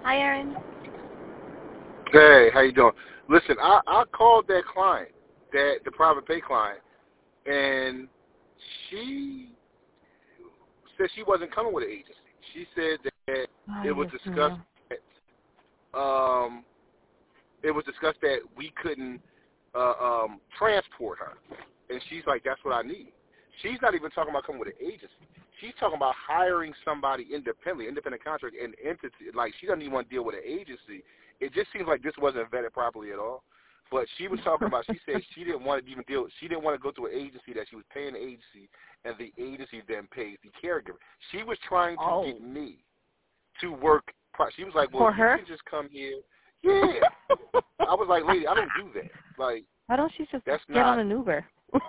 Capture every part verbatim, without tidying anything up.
Hi, Erin. Hey, how you doing? Listen, I, I called that client, that the private pay client, and she said she wasn't coming with an agency. She said that Ay, it was Dios discussed mío. that um, it was discussed that we couldn't uh, um, transport her, and she's like, "That's what I need." She's not even talking about coming with an agency. She's talking about hiring somebody independently, independent contract, and entity. Like, she doesn't even want to deal with an agency. It just seems like this wasn't vetted properly at all. But she was talking about, she said she didn't want to even deal, she didn't want to go to an agency that she was paying the agency, and the agency then pays the caregiver. She was trying to Oh. get me to work. She was like, well, For you her? can just come here. Yeah. I was like, lady, I don't do that. Like, Why don't she just that's get not. on an Uber?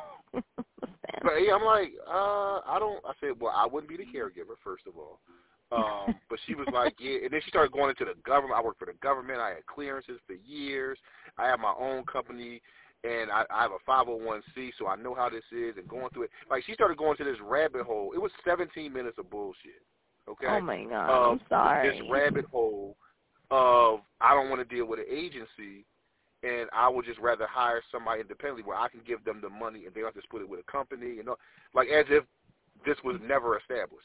But yeah, I'm like, uh, I don't. I said, well, I wouldn't be the caregiver, first of all. Um, but she was like, yeah. And then she started going into the government. I work for the government. I had clearances for years. I have my own company, and I, I have a five oh one c, so I know how this is. And going through it, like she started going to this rabbit hole. It was seventeen minutes of bullshit. Okay. Oh my God, Uh, I'm sorry. This rabbit hole of I don't want to deal with an agency. And I would just rather hire somebody independently where I can give them the money and they don't have to split it with a company, you know, like as if this was never established.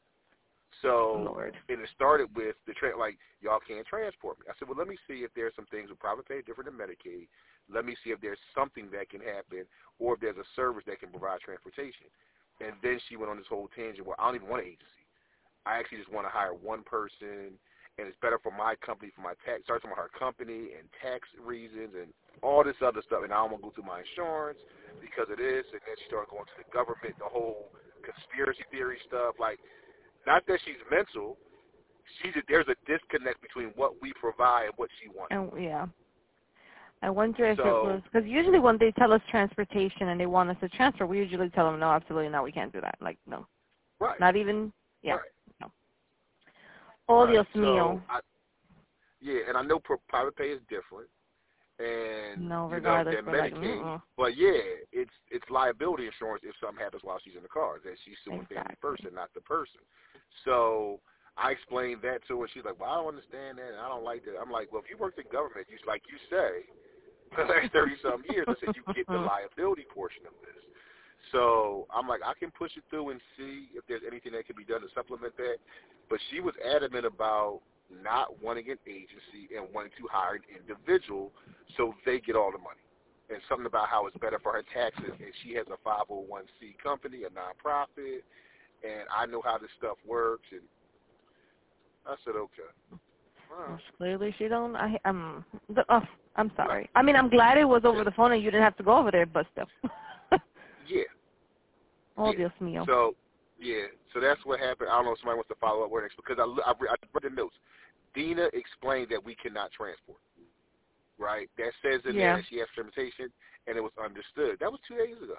So, Lord. and it started with the tra- like, y'all can't transport me. I said, well, let me see if there's some things with private pay different than Medicaid. Let me see if there's something that can happen or if there's a service that can provide transportation. And then she went on this whole tangent where I don't even want an agency. I actually just want to hire one person, and it's better for my company, for my tax, starts from her company and tax reasons and all this other stuff. And I don't want to go through my insurance because of this. And then she started going to the government, the whole conspiracy theory stuff. Like, not that she's mental. She's a, there's a disconnect between what we provide and what she wants. And yeah. I wonder if so, it was, because usually when they tell us transportation and they want us to transfer, we usually tell them, no, absolutely not, we can't do that. Like, no. right. Not even, yeah. Right. No. Oh, right. Dios so mío. I, yeah, and I know pro- private pay is different. And No, you know regardless, that we're like, Medicaid, mm-mm. but yeah, it's it's liability insurance if something happens while she's in the car. That she's suing Exactly. family first and not the person. So I explained that to her. She's like, "Well, I don't understand that. And I don't like that." I'm like, "Well, if you work in government, you like you say, for the last thirty something years, I said you get the liability portion of this." So I'm like, I can push it through and see if there's anything that can be done to supplement that. But she was adamant about not wanting an agency and wanting to hire an individual so they get all the money. And something about how it's better for her taxes. And she has a five oh one c company, a nonprofit, and I know how this stuff works. And I said, okay. All Well, right. clearly she don't, I, um, the, oh, I'm sorry. I mean, I'm glad it was over the phone and you didn't have to go over there, but still. Yeah. Oh, yeah. Dios mío. So, yeah. So that's what happened. I don't know if somebody wants to follow up with it because I, I, I read the notes. Dina explained that we cannot transport, right? That says in Yeah. there that she has transportation, and it was understood. That was two days ago.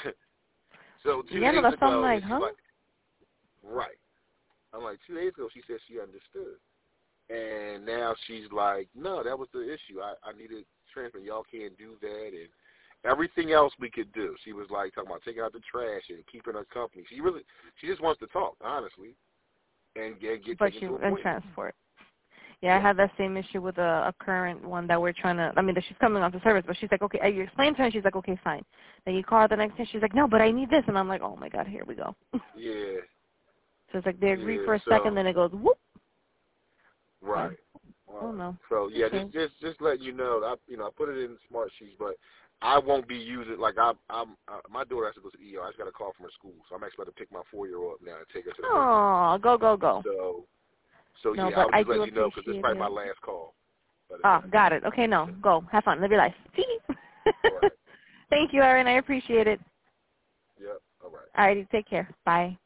so two Yeah, no, days that's what I'm ago, like, and she's huh? like, right. I'm like, two days ago, she said she understood. And now she's like, no, that was the issue. I, I needed transport. Y'all can't do that. And everything else we could do. She was like talking about taking out the trash and keeping her company. She really, she just wants to talk, honestly, and get, get But taken she, to a and point. transport. Yeah, I had that same issue with a, a current one that we're trying to, I mean, that she's coming onto service, but she's like, okay, you explain to her, and she's like, okay, fine. Then you call her the next day, she's like, no, but I need this. And I'm like, oh, my God, here we go. Yeah. So it's like they agree Yeah, for a so, second, then it goes, whoop. right. And, Right. oh, no. So yeah, Okay. just just just letting you know, that I you know I put it in Smart Sheets, but I won't be using like I I'm uh, my daughter has to go to the E R. I just got a call from her school, so I'm actually about to pick my four year old up now and take her to the emergency. Oh, go, go, go. So so No, yeah, but I'll I just do let you know because this is appreciate probably it. my last call. But Ah, got it. Okay, no, go. Have fun. Live your life. all right. Thank you, Erin. I appreciate it. Yep. All right. All righty, take care. Bye.